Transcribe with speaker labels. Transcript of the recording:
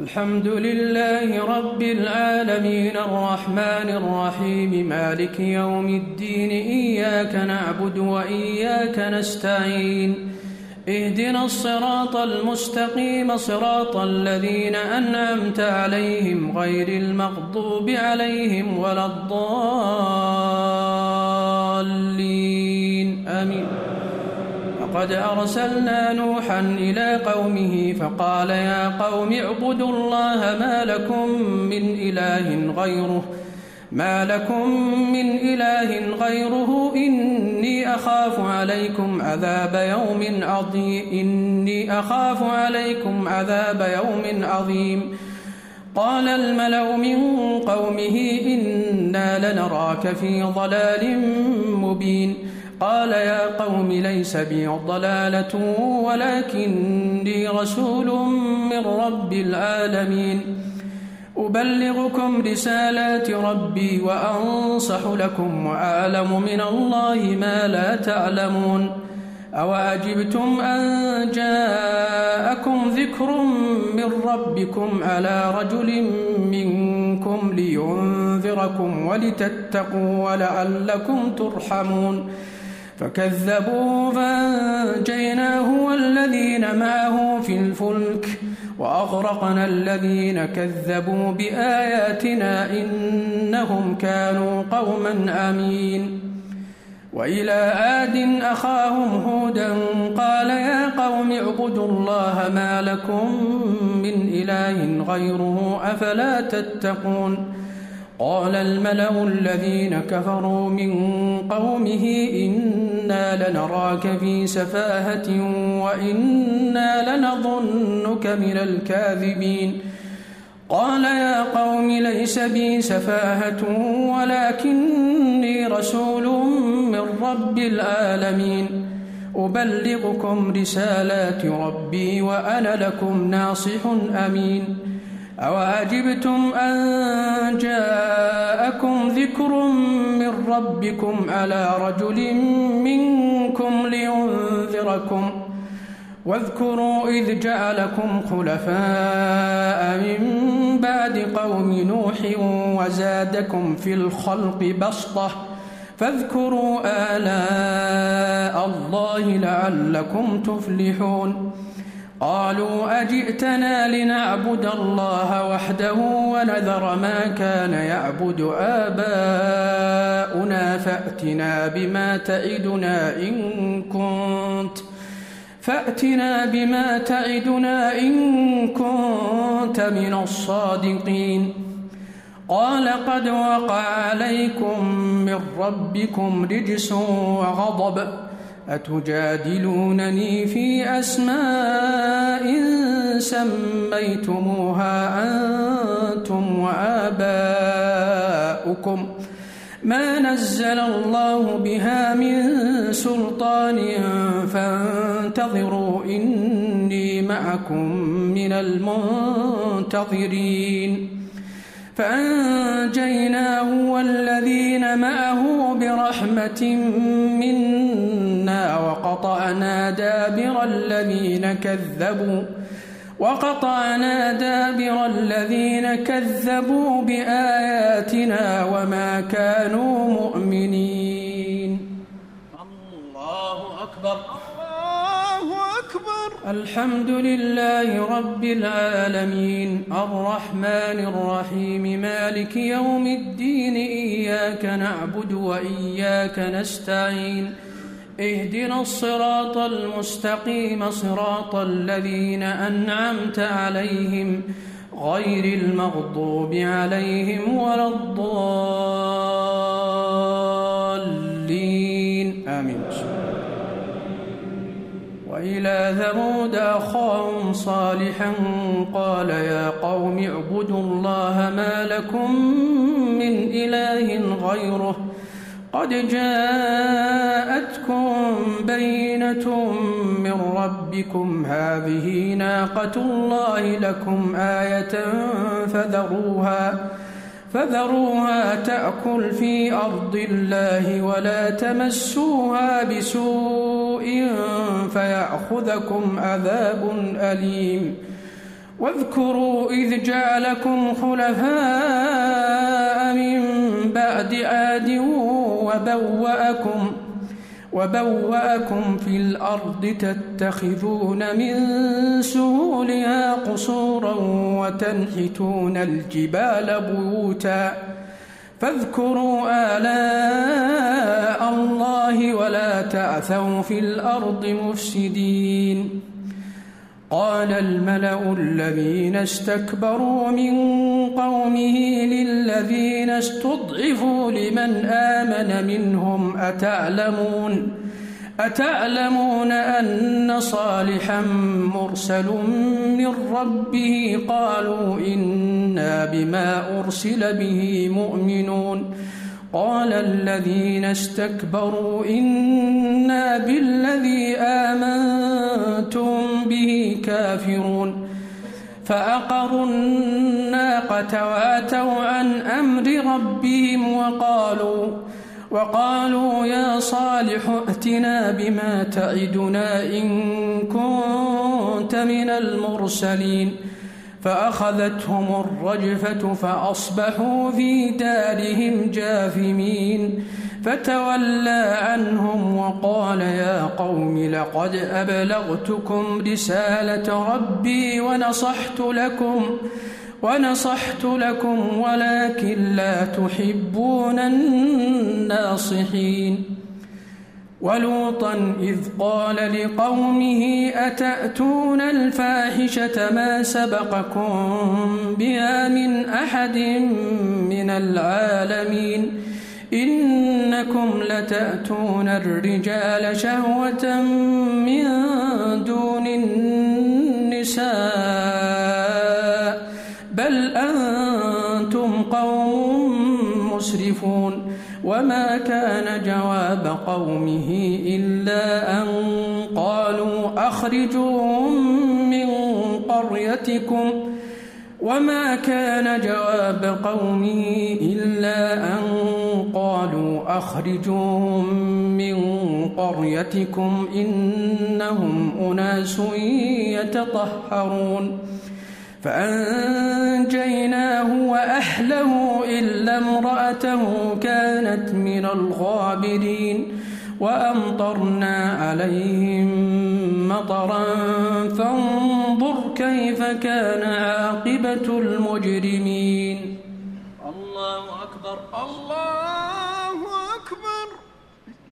Speaker 1: الحمد لله رب العالمين الرحمن الرحيم مالك يوم الدين إياك نعبد وإياك نستعين اهدنا الصراط المستقيم صراط الذين أنعمت عليهم غير المغضوب عليهم ولا الضالين آمين. لقد أرسلنا نوحا إلى قومه فقال يا قوم اعبدوا الله ما لكم من إله غيره إني أخاف عليكم عذاب يوم عظيم. قال الملأ من قومه إنا لنراك في ضلال مبين. قال يا قوم ليس بي ضلالة ولكني رسول من رب العالمين أبلغكم رسالات ربي وأنصح لكم وأعلم من الله ما لا تعلمون. أوعجبتم أن جاءكم ذكر من ربكم على رجل منكم لينذركم ولتتقوا ولعلكم ترحمون. فكذبوا فأنجيناه والذين معه في الفلك وأغرقنا الذين كذبوا بآياتنا إنهم كانوا قوما عمين. وإلى عاد أخاهم هودا قال يا قوم اعبدوا الله ما لكم من إله غيره أفلا تتقون. قال الملأ الذين كفروا من قومه إنا لنراك في سفاهة وإنا لنظنك من الكاذبين. قال يا قوم ليس بي سفاهة ولكني رسول من رب العالمين أبلغكم رسالات ربي وأنا لكم ناصح أمين. أوعجبتم أن جاءكم ذكر من ربكم على رجل منكم لينذركم واذكروا إذ جعلكم خلفاء من بعد قوم نوح وزادكم في الخلق بسطة فاذكروا آلاء الله لعلكم تفلحون. قالوا أجئتنا لنعبد الله وحده ونذر ما كان يعبد آباؤنا فأتنا بما تعدنا إن كنت من الصادقين. قال قد وقع عليكم من ربكم رجس وغضب أتجادلونني في أسماء سميتموها أنتم وآباؤكم ما نزل الله بها من سلطان فانتظروا إني معكم من المنتظرين. فأنجيناه والذين معه برحمة منا وقطعنا دابر الذين كذبوا بآياتنا وما كانوا مؤمنين. الله أكبر. الحمد لله رب العالمين الرحمن الرحيم مالك يوم الدين إياك نعبد وإياك نستعين اهدنا الصراط المستقيم صراط الذين أنعمت عليهم غير المغضوب عليهم ولا الضالين آمين. وإلى ثمود أخاهم صالحا قال يا قوم اعبدوا الله ما لكم من إله غيره قد جاءتكم بينة من ربكم هذه ناقة الله لكم آية فذروها تأكل في أرض الله ولا تمسوها بسوء فيأخذكم عذاب أليم. واذكروا إذ جعلكم خلفاء من بعد عاد وبوأكم في الأرض تتخذون من سهولها قصورا وتنحتون الجبال بيوتا فاذكروا آلاء الله ولا تعثوا في الأرض مفسدين. قال الملأ الذين استكبروا من قومه للذين استضعفوا لمن آمن منهم أتعلمون أن صالحا مرسل من ربه قالوا إنا بما أرسل به مؤمنون. قال الذين استكبروا إنا بالذي آمنتم به كافرون فأقروا الناقة وأتوا عن أمر ربهم وقالوا يا صالح ائتنا بما تعدنا إن كنت من المرسلين فأخذتهم الرجفة فأصبحوا في دارهم جاثمين فتولى عنهم وقال يا قوم لقد أبلغتكم رسالة ربي ونصحت لكم ولكن لا تحبون الناصحين. ولوطا إذ قال لقومه أتأتون الفاحشة ما سبقكم بها من أحد من العالمين إنكم لتأتون الرجال شهوة من دون النساء بل أنتم قوم مسرفون. وما كان جواب قومه إلا أن قالوا أخرجوهم من قريتكم إنهم أناس يتطهرون. فأنجيناه وأهله إلا امرأته كانت من الغابرين وأمطرنا عليهم مطرا فانظر كيف كان عاقبة المجرمين.